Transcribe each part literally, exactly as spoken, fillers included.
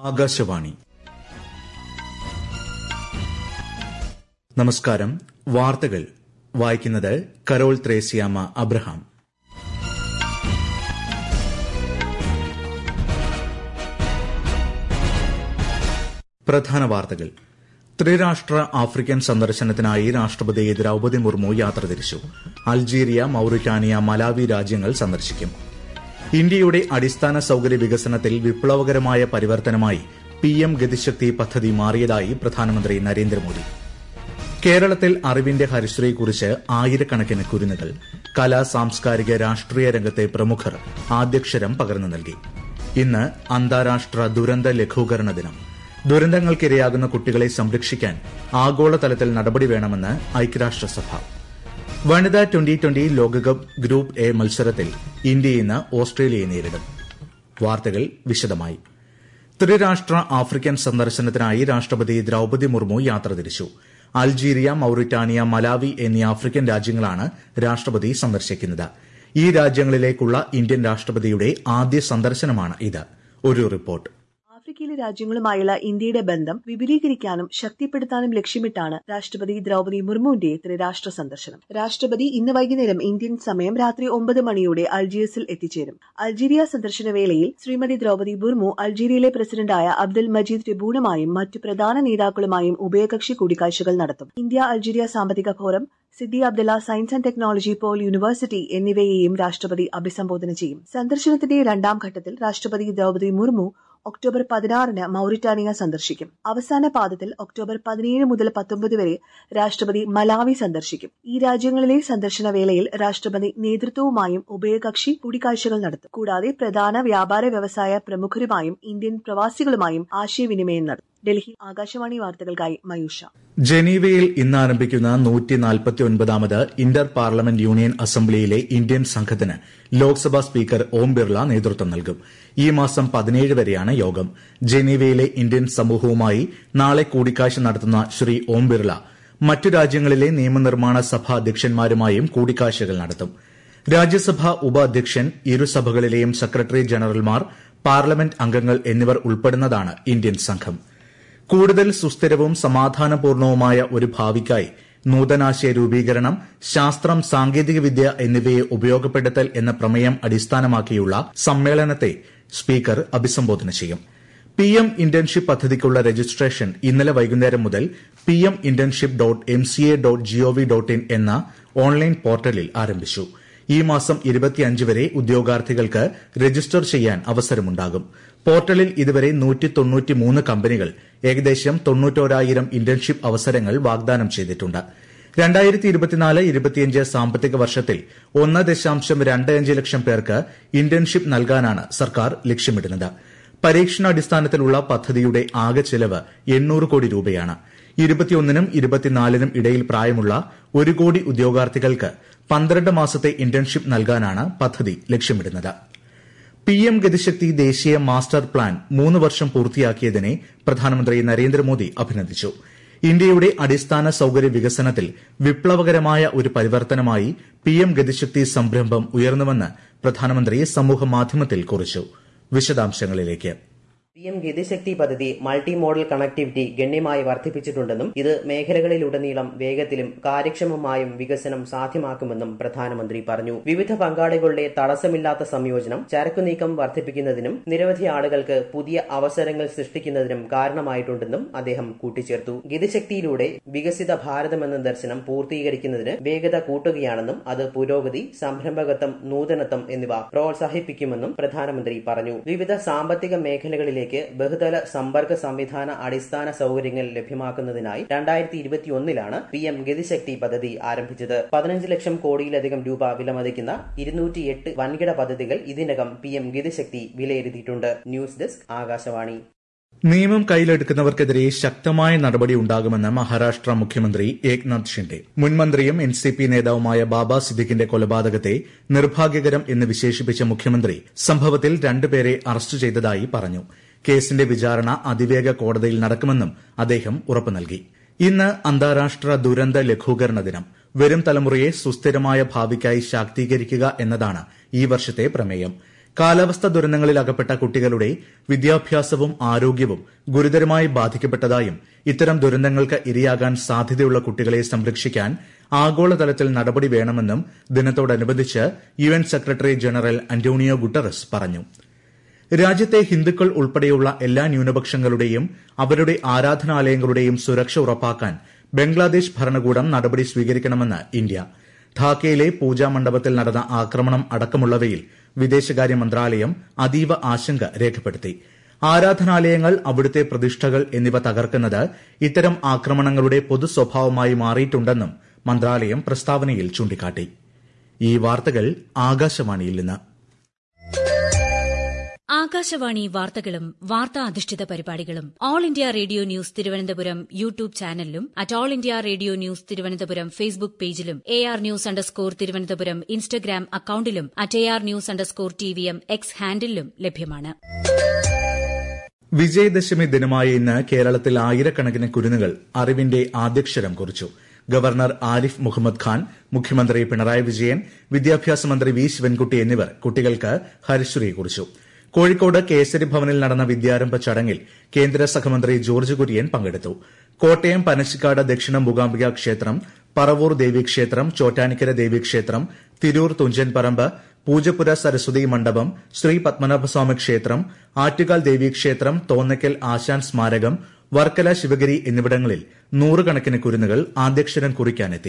ആകാശവാണി. നമസ്കാരം. വാർത്തകൾ വായിക്കുന്നത് കരോൾ ത്രേസ്യാമ്മ അബ്രഹാം. പ്രധാന വാർത്തകൾ. ത്രിരാഷ്ട്ര ആഫ്രിക്കൻ സന്ദർശനത്തിനായി രാഷ്ട്രപതി ദ്രൌപദി മുർമു യാത്ര തിരിച്ചു. അൾജീരിയ, മൌറിറ്റാനിയ, മലാവി രാജ്യങ്ങൾ സന്ദർശിക്കും. ഇന്ത്യയുടെ അടിസ്ഥാന സൌകര്യ വികസനത്തിൽ വിപ്ലവകരമായ പരിവർത്തനമായി പിഎം ഗതിശക്തി പദ്ധതി മാറിയതായി പ്രധാനമന്ത്രി നരേന്ദ്രമോദി. കേരളത്തിൽ അറിവിന്റെ ഹരിശ്രീയെക്കുറിച്ച് ആയിരക്കണക്കിന് കുരുന്നുകൾ. കലാ, സാംസ്കാരിക, രാഷ്ട്രീയ രംഗത്തെ പ്രമുഖർ ആദ്യക്ഷരം പകർന്നു നൽകി. ഇന്ന് അന്താരാഷ്ട്ര ദുരന്ത ലഘൂകരണ ദിനം. ദുരന്തങ്ങൾക്കിരയാകുന്ന കുട്ടികളെ സംരക്ഷിക്കാൻ ആഗോളതലത്തിൽ നടപടി വേണമെന്ന് ഐക്യരാഷ്ട്രസഭ. വനിതാ ട്വന്റി ട്വന്റി ലോകകപ്പ് ഗ്രൂപ്പ് എ മത്സരത്തിൽ ഇന്ത്യ ഇന്ന് ഓസ്ട്രേലിയയെ നേരിടും. വാർത്തകൾ വിശദമായി. ത്രിരാഷ്ട്ര ആഫ്രിക്കൻ സന്ദർശനത്തിനായി രാഷ്ട്രപതി ദ്രൌപദി മുർമു യാത്ര തിരിച്ചു. അൾജീരിയ, മൌറിറ്റാനിയ, മലാവി എന്നീ ആഫ്രിക്കൻ രാജ്യങ്ങളാണ് രാഷ്ട്രപതി സന്ദർശിക്കുന്നത്. ഈ രാജ്യങ്ങളിലേക്കുള്ള ഇന്ത്യൻ രാഷ്ട്രപതിയുടെ ആദ്യ സന്ദർശനമാണ് ഇത്. ഒരു റിപ്പോർട്ട്. ആഫ്രിക്കയിലെ രാജ്യങ്ങളുമായുള്ള ഇന്ത്യയുടെ ബന്ധം വിപുലീകരിക്കാനും ശക്തിപ്പെടുത്താനും ലക്ഷ്യമിട്ടാണ് രാഷ്ട്രപതി ദ്രൌപദി മുർമുവിന്റെ ത്രിരാഷ്ട്ര സന്ദർശനം. രാഷ്ട്രപതി ഇന്ന് വൈകുന്നേരം ഇന്ത്യൻ സമയം രാത്രി ഒമ്പത് മണിയോടെ അൾജിയസിൽ എത്തിച്ചേരും. അൾജീരിയ സന്ദർശന വേളയിൽ ശ്രീമതി ദ്രൌപദി മുർമു അൾജീരിയയിലെ പ്രസിഡന്റായ അബ്ദുൽ മജീദ് ടെബൂണുമായും മറ്റു പ്രധാന നേതാക്കളുമായും ഉഭയകക്ഷി കൂടിക്കാഴ്ചകൾ നടത്തും. ഇന്ത്യ അൾജീരിയ സാമ്പത്തിക forum, Sidi Abdellah science and technology pole university എന്നിവയെയും രാഷ്ട്രപതി അഭിസംബോധന ചെയ്യും. സന്ദർശനത്തിന്റെ രണ്ടാം ഘട്ടത്തിൽ രാഷ്ട്രപതി ദ്രൌപദി മുർമു ഒക്ടോബർ പതിനാറിന് മൌറിറ്റാനിയ സന്ദർശിക്കും. അവസാന പാദത്തിൽ ഒക്ടോബർ പതിനേഴ് മുതൽ പത്തൊമ്പത് വരെ രാഷ്ട്രപതി മലാവി സന്ദർശിക്കും. ഈ രാജ്യങ്ങളിലെ സന്ദർശന വേളയിൽ രാഷ്ട്രപതി നേതൃത്വവുമായും ഉഭയകക്ഷി കൂടിക്കാഴ്ചകൾ നടത്തും. കൂടാതെ പ്രധാന വ്യാപാര വ്യവസായ പ്രമുഖരുമായും ഇന്ത്യൻ പ്രവാസികളുമായും ആശയവിനിമയം നടത്തും. ഡൽഹി. ആകാശവാണി വാർത്തകൾക്കായി മയൂഷ. ജനീവയിൽ ഇന്ന് ആരംഭിക്കുന്ന നൂറ്റി നാൽപ്പത്തിയൊൻപതാമത് ഇന്റർ പാർലമെന്റ് യൂണിയൻ അസംബ്ലിയിലെ ഇന്ത്യൻ സംഘത്തിന് ലോക്സഭാ സ്പീക്കർ ഓം ബിർള നേതൃത്വം നൽകും. ഈ മാസം പതിനേഴ് വരെയാണ് യോഗം. ജനീവയിലെ ഇന്ത്യൻ സമൂഹവുമായി നാളെ കൂടിക്കാഴ്ച നടത്തുന്ന ശ്രീ ഓം ബിർള മറ്റു രാജ്യങ്ങളിലെ നിയമനിർമ്മാണ സഭാ അധ്യക്ഷന്മാരുമായും കൂടിക്കാഴ്ചകൾ നടത്തും. രാജ്യസഭാ ഉപാധ്യക്ഷൻ, ഇരുസഭകളിലെയും സെക്രട്ടറി ജനറൽമാർ, പാർലമെന്റ് അംഗങ്ങൾ എന്നിവർ ഉൾപ്പെടുന്നതാണ് ഇന്ത്യൻ സംഘം. കൂടുതൽ സുസ്ഥിരവും സമാധാനപൂർണവുമായ ഒരു ഭാവിക്കായി നൂതനാശയ രൂപീകരണം, ശാസ്ത്രം, സാങ്കേതികവിദ്യ എന്നിവയെ ഉപയോഗപ്പെടുത്തൽ എന്ന പ്രമേയം അടിസ്ഥാനമാക്കിയുള്ള സമ്മേളനത്തെ സ്പീക്കർ അഭിസംബോധന ചെയ്യും. പിഎം ഇന്റേൺഷിപ്പ് പദ്ധതിക്കുള്ള രജിസ്ട്രേഷൻ ഇന്നലെ വൈകുന്നേരം മുതൽ PM internship dot M C A dot gov dot in എന്ന ഓൺലൈൻ പോർട്ടലിൽ ആരംഭിച്ചു. ഈ മാസം ഇരുപത്തിയഞ്ച് വരെ ഉദ്യോഗാർത്ഥികൾക്ക് രജിസ്റ്റർ ചെയ്യാൻ അവസരമുണ്ടാകും. പോർട്ടലിൽ ഇതുവരെ നൂറ്റി തൊണ്ണൂറ്റിമൂന്ന് കമ്പനികൾ ഏകദേശം തൊണ്ണൂറ്റോരായിരം ഇന്റേൺഷിപ്പ് അവസരങ്ങൾ വാഗ്ദാനം ചെയ്തിട്ടുണ്ട്. രണ്ടായിരത്തി ഇരുപത്തിനാല് ഇരുപത്തിയഞ്ച് സാമ്പത്തിക വർഷത്തിൽ ഒന്ന് ദശാംശം രണ്ട് അഞ്ച് ലക്ഷം പേർക്ക് ഇന്റേൺഷിപ്പ് നൽകാനാണ് സർക്കാർ ലക്ഷ്യമിടുന്നത്. പരീക്ഷണാടിസ്ഥാനത്തിലുള്ള പദ്ധതിയുടെ ആകെ ചെലവ് എണ്ണൂറ് കോടി രൂപയാണ്. ഇരുപത്തിയൊന്നിനും ഇരുപത്തിനാലിനും ഇടയിൽ പ്രായമുള്ള ഒരു കോടി ഉദ്യോഗാർത്ഥികൾക്ക് പന്ത്രണ്ട് മാസത്തെ ഇന്റേൺഷിപ്പ് നൽകാനാണ് പദ്ധതി ലക്ഷ്യമിടുന്നത്. പിഎം ഗതിശക്തി ദേശീയ മാസ്റ്റർ പ്ലാൻ മൂന്ന് വർഷം പൂർത്തിയാക്കിയതിനെ പ്രധാനമന്ത്രി നരേന്ദ്രമോദി അഭിനന്ദിച്ചു. ഇന്ത്യയുടെ അടിസ്ഥാന സൌകര്യ വികസനത്തിൽ വിപ്ലവകരമായ ഒരു പരിവർത്തനമായി പിഎം ഗതിശക്തി സംരംഭം ഉയർന്നുവെന്ന് പ്രധാനമന്ത്രി സമൂഹമാധ്യമത്തിൽ കുറിച്ചു. വിശദാംശങ്ങളിലേക്ക്. പിഎം ഗതിശക്തി പദ്ധതി മൾട്ടി മോഡൽ കണക്ടിവിറ്റി ഗണ്യമായി വർദ്ധിപ്പിച്ചിട്ടുണ്ടെന്നും ഇത് മേഖലകളിലുടനീളം വേഗത്തിലും കാര്യക്ഷമമായും വികസനം സാധ്യമാക്കുമെന്നും പ്രധാനമന്ത്രി പറഞ്ഞു. വിവിധ പങ്കാളികളുടെ തടസ്സമില്ലാത്ത സംയോജനം ചരക്കുനീക്കം വർദ്ധിപ്പിക്കുന്നതിനും നിരവധി ആളുകൾക്ക് പുതിയ അവസരങ്ങൾ സൃഷ്ടിക്കുന്നതിനും കാരണമായിട്ടുണ്ടെന്നും അദ്ദേഹം കൂട്ടിച്ചേർത്തു. ഗതിശക്തിയിലൂടെ വികസിത ഭാരതമെന്ന ദർശനം പൂർത്തീകരിക്കുന്നതിന് വേഗത കൂട്ടുകയാണെന്നും അത് പുരോഗതി, സംരംഭകത്വം, നൂതനത്വം എന്നിവ പ്രോത്സാഹിപ്പിക്കുമെന്നും പ്രധാനമന്ത്രി പറഞ്ഞു. വിവിധ സാമ്പത്തിക മേഖലകളിലേക്ക് ബഹുതല സമ്പർക്ക സംവിധാന അടിസ്ഥാന സൌകര്യങ്ങൾ ലഭ്യമാക്കുന്നതിനായി രണ്ടായിരത്തി ഇരുപത്തിയൊന്നിലാണ് പിഎം ഗതിശക്തി പദ്ധതി ആരംഭിച്ചത്. പതിനഞ്ച് ലക്ഷം കോടിയിലധികം രൂപ വിലമതിക്കുന്ന ഇരുന്നൂറ്റിയെട്ട് വൻകിട പദ്ധതികൾ ഇതിനകം പിഎം ഗതിശക്തി വിലയിരുത്തിയിട്ടുണ്ട്. News desk, Akashvani. നിയമം കയ്യിലെടുക്കുന്നവർക്കെതിരെ ശക്തമായ നടപടി ഉണ്ടാകുമെന്ന് മഹാരാഷ്ട്ര മുഖ്യമന്ത്രി ഏക്നാഥ് ഷിൻഡെ. മുൻമന്ത്രിയും എൻ സി പി നേതാവുമായ ബാബ സിദ്ദിഖിന്റെ കൊലപാതകത്തെ നിർഭാഗ്യകരം എന്ന് വിശേഷിപ്പിച്ച മുഖ്യമന്ത്രി സംഭവത്തിൽ രണ്ടുപേരെ അറസ്റ്റ് ചെയ്തതായി പറഞ്ഞു. കേസിന്റെ വിചാരണ അതിവേഗ കോടതിയിൽ നടക്കുമെന്നും അദ്ദേഹം ഉറപ്പു നൽകി. ഇന്ന് അന്താരാഷ്ട്ര ദുരന്ത ലഘൂകരണ ദിനം. വരും തലമുറയെ സുസ്ഥിരമായ ഭാവിക്കായി ശാക്തീകരിക്കുക എന്നതാണ് ഈ വർഷത്തെ പ്രമേയം. കാലാവസ്ഥാ ദുരന്തങ്ങളിൽ അകപ്പെട്ട കുട്ടികളുടെ വിദ്യാഭ്യാസവും ആരോഗ്യവും ഗുരുതരമായി ബാധിക്കപ്പെട്ടതായും ഇത്തരം ദുരന്തങ്ങൾക്ക് ഇരയാകാൻ സാധ്യതയുള്ള കുട്ടികളെ സംരക്ഷിക്കാൻ ആഗോളതലത്തിൽ നടപടി വേണമെന്നും ദിനത്തോടനുബന്ധിച്ച് UN secretary general Antonio Guterres പറഞ്ഞു. രാജ്യത്തെ ഹിന്ദുക്കൾ ഉൾപ്പെടെയുള്ള എല്ലാ ന്യൂനപക്ഷങ്ങളുടെയും അവരുടെ ആരാധനാലയങ്ങളുടെയും സുരക്ഷ ഉറപ്പാക്കാൻ ബംഗ്ലാദേശ് ഭരണകൂടം നടപടി സ്വീകരിക്കണമെന്ന് ഇന്ത്യ. ധാക്കയിലെ പൂജാ മണ്ഡപത്തിൽ നടന്ന ആക്രമണം അടക്കമുള്ളവയിൽ വിദേശകാര്യ മന്ത്രാലയം അതീവ ആശങ്ക രേഖപ്പെടുത്തി. ആരാധനാലയങ്ങൾ, അവിടുത്തെ പ്രതിഷ്ഠകൾ എന്നിവ തകർക്കുന്നത് ഇത്തരം ആക്രമണങ്ങളുടെ പൊതു സ്വഭാവമായി മാറിയിട്ടുണ്ടെന്നും മന്ത്രാലയം പ്രസ്താവനയിൽ ചൂണ്ടിക്കാട്ടി. ഈ വാർത്തകൾ ആകാശവാണിയിൽ നിന്ന്. ആകാശവാണി വാർത്തകളും വാർത്താ അധിഷ്ഠിത പരിപാടികളും all India radio news Thiruvananthapuram YouTube ചാനലിലും at all India radio news Thiruvananthapuram Facebook പേജിലും A R news underscore Thiruvananthapuram Instagram അക്കൌണ്ടിലും at A R news underscore T V M X ഹാൻഡിലും ലഭ്യമാണ്. വിജയദശമി ദിനമായ ഇന്ന് കേരളത്തിൽ ആയിരക്കണക്കിന് കുരുന്നുകൾ അറിവിന്റെ ആദ്യക്ഷരം കുറിച്ചു. ഗവർണർ ആരിഫ് മുഹമ്മദ് ഖാൻ, മുഖ്യമന്ത്രി പിണറായി വിജയൻ, വിദ്യാഭ്യാസ മന്ത്രി വി ശിവൻകുട്ടി എന്നിവർ കുട്ടികൾക്ക് ഹരിശ്രീ കുറിച്ചു. കോഴിക്കോട് കേസരി ഭവനിൽ നടന്ന വിദ്യാരംഭ ചടങ്ങിൽ കേന്ദ്ര സഹമന്ത്രി ജോർജ് കുര്യൻ പങ്കെടുത്തു. കോട്ടയം പനച്ചിക്കാട് ദക്ഷിണ മൂകാംബിക ക്ഷേത്രം, പറവൂർ ദേവീക്ഷേത്രം, ചോറ്റാനിക്കര ദേവീക്ഷേത്രം, തിരൂർ തുഞ്ചൻപറമ്പ്, പൂജപ്പുര സരസ്വതി മണ്ഡപം, ശ്രീ പത്മനാഭസ്വാമി ക്ഷേത്രം, ആറ്റുകാൽ ദേവീക്ഷേത്രം, തോന്നയ്ക്കൽ ആശാൻ സ്മാരകം, വർക്കല ശിവഗിരി എന്നിവിടങ്ങളിൽ നൂറുകണക്കിന് കുരുന്നുകൾ ആദ്യക്ഷരം കുറിക്കാനെത്തി.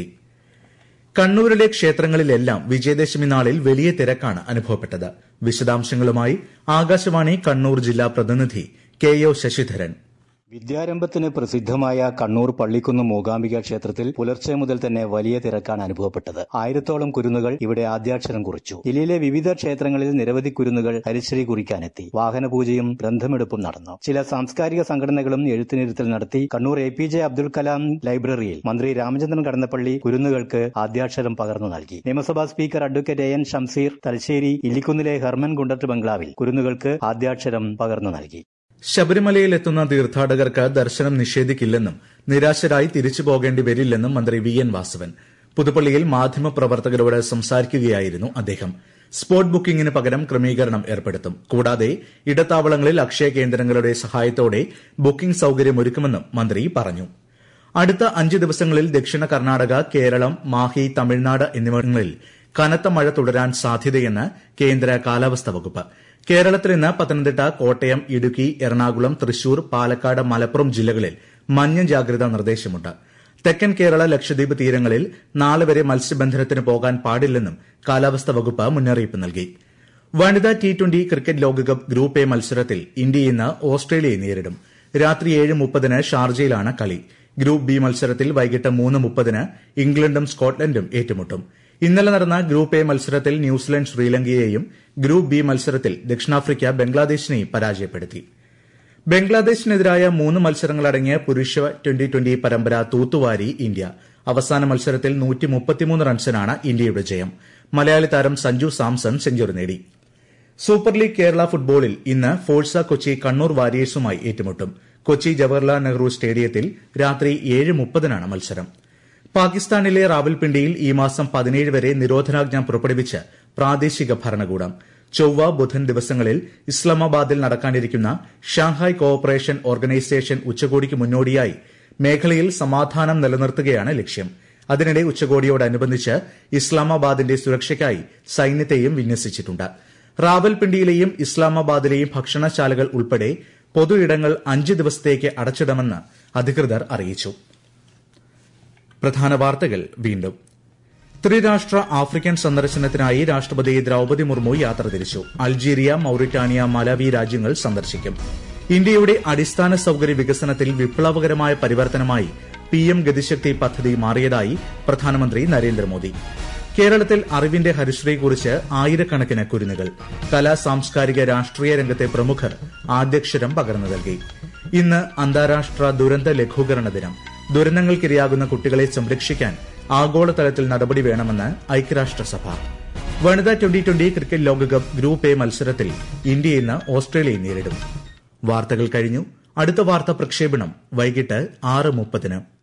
കണ്ണൂരിലെ ക്ഷേത്രങ്ങളിലെല്ലാം വിജയദശമി നാളിൽ വലിയ തിരക്കാണ് അനുഭവപ്പെട്ടത്. വിശദാംശങ്ങളുമായി ആകാശവാണി കണ്ണൂർ ജില്ലാ പ്രതിനിധി കെ ഒ ശശിധരൻ. വിദ്യാരംഭത്തിന് പ്രസിദ്ധമായ കണ്ണൂർ പള്ളിക്കുന്ന് മൂകാംബിക ക്ഷേത്രത്തിൽ പുലർച്ചെ മുതൽ തന്നെ വലിയ തിരക്കാണ് അനുഭവപ്പെട്ടത്. ആയിരത്തോളം കുരുന്നുകൾ ഇവിടെ ആദ്യാക്ഷരം കുറിച്ചു. ജില്ലയിലെ വിവിധ ക്ഷേത്രങ്ങളിൽ നിരവധി കുരുന്നുകൾ ഹരിശ്രീ കുറിക്കാനെത്തി. വാഹനപൂജയും ഗ്രന്ഥമെടുപ്പും നടന്നു. ചില സാംസ്കാരിക സംഘടനകളും എഴുത്തിനിരുത്തൽ നടത്തി. Kannur A P J Abdul Kalam ലൈബ്രറിയിൽ മന്ത്രി രാമചന്ദ്രൻ കടന്നപ്പള്ളി കുരുന്നുകൾക്ക് ആദ്യാക്ഷരം പകർന്നു നൽകി. നിയമസഭാ speaker advocate A N Shamseer Thalassery ഇല്ലിക്കുന്നിലെ ഹെർമൻ ഗുണ്ടട്ട് ബംഗ്ലാവിൽ കുരുന്നുകൾക്ക് ആദ്യാക്ഷരം പകർന്നു നൽകി. ശബരിമലയിലെത്തുന്ന തീർത്ഥാടകർക്ക് ദർശനം നിഷേധിക്കില്ലെന്നും നിരാശരായി തിരിച്ചു പോകേണ്ടി വരില്ലെന്നും മന്ത്രി വി എൻ വാസവൻ പുതുപ്പള്ളിയിൽ മാധ്യമപ്രവർത്തകരോട് സംസാരിക്കുകയായിരുന്നു അദ്ദേഹം. സ്പോട്ട് ബുക്കിംഗിന് പകരം ക്രമീകരണം ഏർപ്പെടുത്തും. കൂടാതെ ഇടത്താവളങ്ങളിൽ അക്ഷയ കേന്ദ്രങ്ങളുടെ സഹായത്തോടെ ബുക്കിംഗ് സൌകര്യമൊരുക്കുമെന്നും മന്ത്രി പറഞ്ഞു. അടുത്ത അഞ്ച് ദിവസങ്ങളിൽ ദക്ഷിണ കർണാടക, കേരളം, മാഹി, തമിഴ്നാട് എന്നിവിടങ്ങളിൽ കനത്ത മഴ തുടരാൻ സാധ്യതയെന്ന് കേന്ദ്ര കാലാവസ്ഥാ വകുപ്പ്. കേരളത്തിൽ ഇന്ന് പത്തനംതിട്ട, കോട്ടയം, ഇടുക്കി, എറണാകുളം, തൃശൂർ, പാലക്കാട്, മലപ്പുറം ജില്ലകളിൽ മഞ്ഞ ജാഗ്രതാ നിർദ്ദേശമുണ്ട്. തെക്കൻ കേരള, ലക്ഷദ്വീപ് തീരങ്ങളിൽ നാളെ വരെ മത്സ്യബന്ധനത്തിന് പോകാൻ പാടില്ലെന്നും കാലാവസ്ഥാ വകുപ്പ് മുന്നറിയിപ്പ് നൽകി. വനിതാ ടി ട്വന്റി ക്രിക്കറ്റ് ലോകകപ്പ് ഗ്രൂപ്പ് എ മത്സരത്തിൽ ഇന്ത്യ ഇന്ന് ഓസ്ട്രേലിയയെ നേരിടും. രാത്രി ഏഴ് മുപ്പതിന് ഷാർജയിലാണ് കളി. ഗ്രൂപ്പ് ബി മത്സരത്തിൽ വൈകിട്ട് മൂന്ന് മുപ്പതിന് ഇംഗ്ലണ്ടും സ്കോട്ട്ലൻഡും ഏറ്റുമുട്ടും. ഇന്നലെ നടന്ന ഗ്രൂപ്പ് എ മത്സരത്തിൽ ന്യൂസിലൻഡ് ശ്രീലങ്കയെയും ഗ്രൂപ്പ് ബി മത്സരത്തിൽ ദക്ഷിണാഫ്രിക്ക ബംഗ്ലാദേശിനെയും പരാജയപ്പെടുത്തി. ബംഗ്ലാദേശിനെതിരായ മൂന്ന് മത്സരങ്ങളടങ്ങിയ പുരുഷ ട്വന്റി ട്വന്റി പരമ്പര തൂത്തുവാരി ഇന്ത്യ. അവസാന മത്സരത്തിൽ നൂറ്റി മുപ്പത്തിമൂന്ന് റൺസിനാണ് ഇന്ത്യയുടെ ജയം. മലയാളി താരം സഞ്ജു സാംസൺ സെഞ്ചുറി നേടി. സൂപ്പർ ലീഗ് കേരള ഫുട്ബോളിൽ ഇന്ന് ഫോഴ്സ കൊച്ചി കണ്ണൂർ വാരിയേഴ്സുമായി ഏറ്റുമുട്ടും. കൊച്ചി ജവഹർലാൽ നെഹ്റു സ്റ്റേഡിയത്തിൽ രാത്രി ഏഴ് മുപ്പതിനാണ് മത്സരം. പാകിസ്ഥാനിലെ റാവൽപിണ്ടിയിൽ ഈ മാസം പതിനേഴ് വരെ നിരോധനാജ്ഞ പുറപ്പെടുവിച്ച് പ്രാദേശിക ഭരണകൂടം. ചൊവ്വ, ബുധൻ ദിവസങ്ങളിൽ ഇസ്ലാമാബാദിൽ നടക്കാനിരിക്കുന്ന ഷാങ്ഹായ് കോഓപ്പറേഷൻ ഓർഗനൈസേഷൻ ഉച്ചകോടിക്ക് മുന്നോടിയായി മേഖലയിൽ സമാധാനം നിലനിർത്തുകയാണ് ലക്ഷ്യം. അതിനിടെ ഉച്ചകോടിയോടനുബന്ധിച്ച് ഇസ്ലാമാബാദിന്റെ സുരക്ഷയ്ക്കായി സൈന്യത്തെയും വിന്യസിച്ചിട്ടുണ്ട്. റാവൽപിണ്ടിയിലെയും ഇസ്ലാമാബാദിലെയും ഭക്ഷണശാലകൾ ഉൾപ്പെടെ പൊതു ഇടങ്ങൾ അഞ്ച് ദിവസത്തേക്ക് അടച്ചിടുമെന്ന് അധികൃതർ അറിയിച്ചു. പ്രധാന വാർത്തകൾ വീണ്ടും. ത്രിരാഷ്ട്ര ആഫ്രിക്കൻ സന്ദർശനത്തിനായി രാഷ്ട്രപതി ദ്രൌപദി മുർമു യാത്ര തിരിച്ചു. അൾജീരിയ, മൌറിറ്റാനിയ, മലാവി രാജ്യങ്ങൾ സന്ദർശിക്കും. ഇന്ത്യയുടെ അടിസ്ഥാന സൌകര്യ വികസനത്തിൽ വിപ്ലവകരമായ പരിവർത്തനമായി പിഎം ഗതിശക്തി പദ്ധതി മാറിയതായി പ്രധാനമന്ത്രി നരേന്ദ്രമോദി. കേരളത്തിൽ അറിവിന്റെ ഹരിശ്രീ കുറിച്ച് ആയിരക്കണക്കിന് കുരുന്നുകൾ. കലാ, സാംസ്കാരിക, രാഷ്ട്രീയ രംഗത്തെ പ്രമുഖർ ആദ്യക്ഷരം പകർന്നു നൽകി. ഇന്ന് അന്താരാഷ്ട്ര ദുരന്ത ലഘൂകരണ ദിനം. ദുരന്തങ്ങൾക്കിരയാകുന്ന കുട്ടികളെ സംരക്ഷിക്കാൻ ആഗോളതലത്തിൽ നടപടി വേണമെന്ന് ഐക്യരാഷ്ട്രസഭ. വനിതാ ട്വന്റി ട്വന്റി ക്രിക്കറ്റ് ലോകകപ്പ് ഗ്രൂപ്പ് എ മത്സരത്തിൽ ഇന്ത്യ ഇന്ന് ഓസ്ട്രേലിയയെ നേരിടും. വാർത്തകൾ കഴിഞ്ഞു. അടുത്ത വാർത്താ പ്രക്ഷേപണം വൈകിട്ട് ആറ് മുപ്പതിന്.